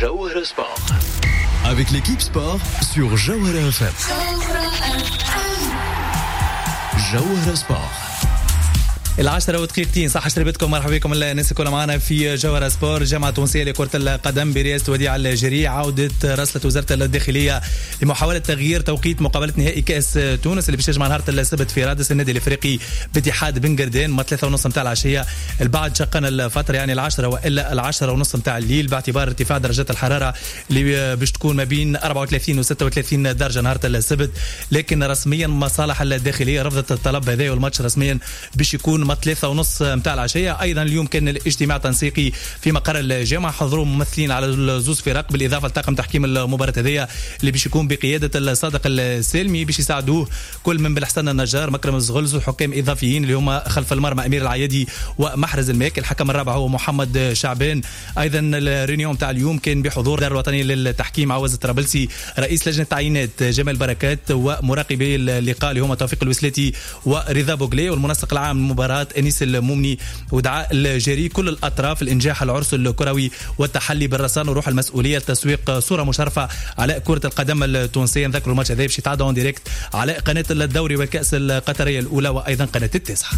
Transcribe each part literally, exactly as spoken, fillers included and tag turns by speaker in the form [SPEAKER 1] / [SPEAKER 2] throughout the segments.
[SPEAKER 1] Jawhara Sport. Avec l'équipe sport sur Jawhara F M. Jawhara Sport.
[SPEAKER 2] العشرة ودقيقتين صح شربتكم. مرحبا بكم الناس كلها معنا في جوهرة سبور. جامعة تونسية لكرة القدم برئاسة وديع الجري عودت راسلة وزارة الداخلية لمحاولة تغيير توقيت مقابلة نهائي كأس تونس اللي باش تجمع نهار السبت في رادس النادي الافريقي باتحاد بن قردان ما ثلاثة ونص متاع العشية. البعد شقنا الفترة يعني العشرة والا العشرة ونص متاع الليل باعتبار ارتفاع درجات الحرارة اللي باش تكون ما بين أربعة وثلاثين و ستة وثلاثين درجة نهار السبت. لكن رسميا مصالح الداخلية رفضت الطلب هذا والماتش رسميا باش يكون ثلاثة ونص متاع العشية. أيضا اليوم كان الاجتماع تنسيقي في مقر الجامعة حضروا ممثلين على الزوز فرق بالإضافة لطاقم تحكيم المباراة هذه اللي باش يكون بقيادة الصادق السالمي باش يساعدوه كل من بالحسن النجار مكرم الزغلز وحكام إضافيين اللي هما خلف المرمى أمير العيادي ومحرز الماك. الحكم الرابع هو محمد شعبان. أيضا الرينيوم تاع اليوم كان بحضور دار الوطنية للتحكيم عوز الطرابلسي رئيس لجنة التعيينات جمال بركات ومراقبي اللقاء اللي هما توفيق الوسلاتي ورضا بوغلي والمنسق العام للمباراة أنيس المومني. ودعاء الجري كل الأطراف الإنجاح العرس الكروي والتحلي بالرصان وروح المسؤولية لتسويق صورة مشرفة على كرة القدم التونسية. نذكروا الماتش هذا باش يتعدى اون ديريكت على قناة الدوري والكأس القطرية الأولى وأيضا قناة التاسعة.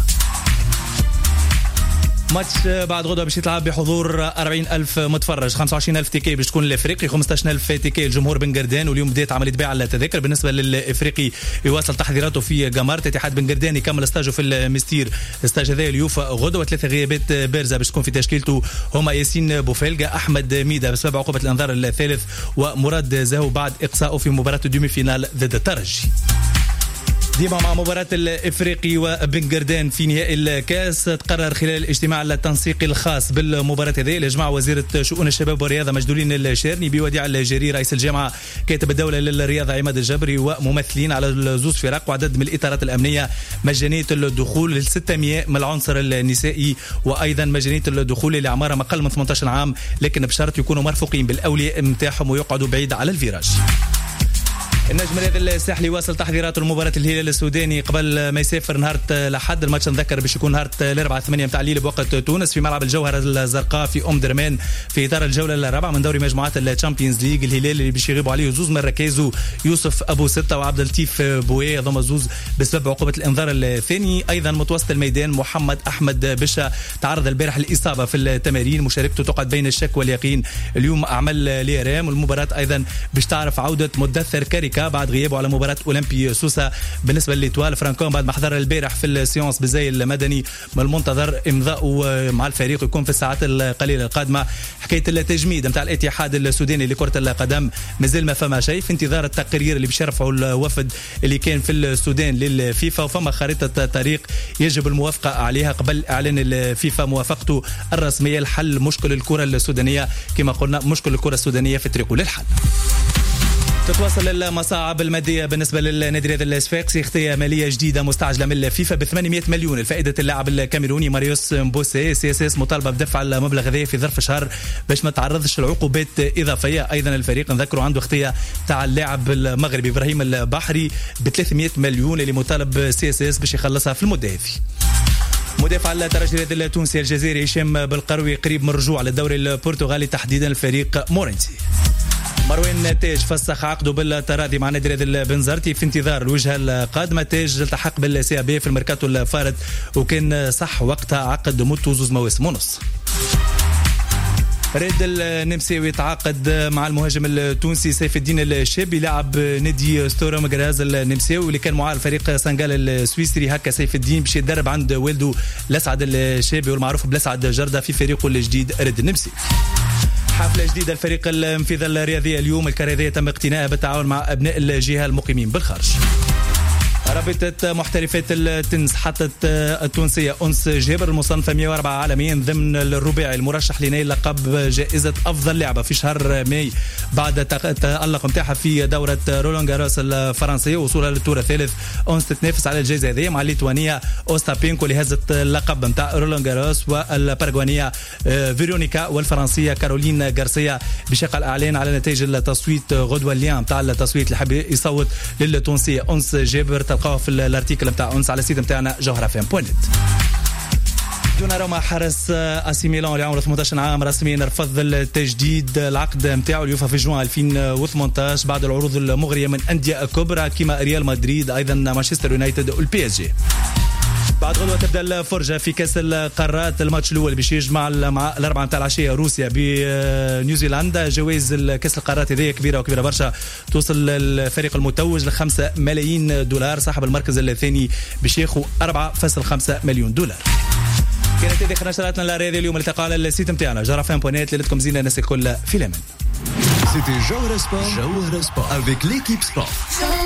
[SPEAKER 2] ماتش بعد غدوة باش يتلعب بحضور أربعين ألف متفرج. خمسة وعشرين ألف تيكي باش تكون الافريقي خمسة عشر ألف تيكي الجمهور بن قردان. واليوم بدات عمليه بيع التذاكر. بالنسبه للافريقي يواصل تحضيراته في جمارة. اتحاد بن قردان يكمل استاجه في المستير. استاج هذا اليوفا غدوة. ثلاثه غيابات بارزه باش تكون في تشكيلته هما ياسين بوفيلقا احمد ميدا بسبب عقوبه الانذار الثالث ومراد زهو بعد اقصائه في مباراه الدومي فينال ضد الترجي. ديما مع مباراة الإفريقي وبن قردان في نهائي الكاس تقرر خلال الاجتماع التنسيقي الخاص بالمباراة هذه اللي جمع وزيرة شؤون الشباب والرياضة مجدولين الشارني بوديع الجري رئيس الجامعة كاتب الدولة للرياضة عماد الجبري وممثلين على زوز فرق وعدد من الإطارات الأمنية. مجانية الدخول ل ستمائة من العنصر النسائي وأيضا مجانية الدخول لأعمارهم أقل من ثمانية عشر عام لكن بشرط يكونوا مرفوقين بالأولياء متاعهم ويقعدوا بعيد على الفيراج. النجم الرياضي الساحلي واصل تحضيرات المباراة الهلال السوداني قبل ما يسافر نهار الأحد. الماتش نذكر باش يكون نهار الأربعاء ثمانية متاع الليل بوقت تونس في ملعب الجوهرة الزرقاء في أم درمان في إطار الجولة الرابعة من دوري مجموعات الشامبيونز ليج. الهلال اللي باش يغيبوا عليه زوز من ركازو يوسف أبو ستة وعبد اللطيف بويه ضم زوز بسبب عقوبة الإنذار الثاني. أيضا متوسط الميدان محمد أحمد بشا تعرض البارح للإصابة في التمارين. مشاركته تقعد بين الشك واليقين. اليوم أعمل ليرام. والمباراة أيضا باش تعرف عودة مدثر كاريكا بعد غيابه على مباراة أولمبي سوسة. بالنسبة للإتوال فرانكون بعد ما حضر البارح في السيونس بزي المدني من المنتظر إمضاءه مع الفريق يكون في الساعات القليلة القادمة. حكاية التجميد متاع الاتحاد السوداني لكرة القدم مازال ما فما شيء في انتظار التقرير اللي بيشرفوا الوفد اللي كان في السودان للفيفا وفما خريطة طريق يجب الموافقة عليها قبل إعلان الفيفا موافقته الرسمية لحل مشكل الكرة السودانية. كما قلنا مشكل الكرة السودانية في طريقه للحل. تتواصل المصاعب المادية بالنسبة للنادي الرياضي الصفاقسي. اختيار مالية جديدة مستعجلة من الفيفا ب ثمانمائة مليون لفائدة اللاعب الكاميروني ماريوس مبوسي. سي اس اس مطالبة بدفع المبلغ هذا في ظرف شهر باش ما تعرضش لعقوبات إضافية. أيضا الفريق نذكروا عنده اختيار تاع اللاعب المغربي إبراهيم البحري ب ثلاثمائة مليون اللي مطالب سي اس اس باش يخلصها في المدة هذه. مدافع الترجي الرياضي التونسي الجزائري هشام بالقروي قريب من الرجوع للدوري البرتغالي تحديدا الفريق مورينتي. مروان تاج فسخ عقده بالتراضي مع نادي البنزرتي في انتظار الوجهه القادمه. تاج التحق بالسي بي في الميركاتو الفارط وكان صح وقتها عقد مدته زوز مواسم ونص. ريد النمساوي تعاقد مع المهاجم التونسي سيف الدين الشابي لاعب نادي ستورم غراز النمساوي اللي كان معاه الفريق سنغال السويسري. هكا سيف الدين باش يتدرب عند والده الاسعد الشابي والمعروف بالاسعد جردة في فريقه الجديد ريد النمساوي. حفلة جديدة الفريق الانفاذ الرياضية اليوم. الكاريرية تم اقتنائها بالتعاون مع أبناء الجهة المقيمين بالخارج. رابطة محترفات التنس حطت التونسية أنس جابر المصنفة مئة وأربعة عالميا ضمن الرباعي المرشح لنيل لقب جائزة أفضل لاعبة في شهر ماي بعد التألق متاعها في دورة رولان جاروس الفرنسية وصولها للدور الثالث. أنس تتنافس على الجائزة هذه مع الليتوانية أوستابينكو اللي هزت اللقب متاع رولان جاروس والباراغوانية فيرونيكا والفرنسية كارولين غارسيا. بشق الإعلان على نتائج التصويت غدوة الليان متاع التصويت اللي حب يصوت للتونسية أنس جابر تلقاه في الارتيكل بتاع أنس على السيت بتاعنا جوهرة فام بوينت. دوناروما حارس اسي ميلان اللي عمره ثمانية عشر عام رسميا رفض التجديد العقد نتاعو اليوفا في جوان ألفين وثمانية عشر بعد العروض المغريه من انديه كبرى كما ريال مدريد ايضا مانشستر يونايتد والبي اس جي. بعد غدوه تبدا الفرجه في كاس القارات. الماتش الاول باش يجمع مع الاربعه نتاع العشيه روسيا بنيوزيلندا. جوائز كاس القارات هذه كبيره وكبيره برشا، توصل الفريق المتوج ل خمسة ملايين دولار. صاحب المركز الثاني باش ياخذ أربعة فاصلة خمسة مليون دولار. كانت هذه خلينا نشراتنا للرياضه اليوم. التقاء على السيت نتاعنا جرافان بونيت ليلتكم زينه الناس الكل في الامان.
[SPEAKER 1] C'était Jawara Sport, Jawara Sport avec l'équipe sport.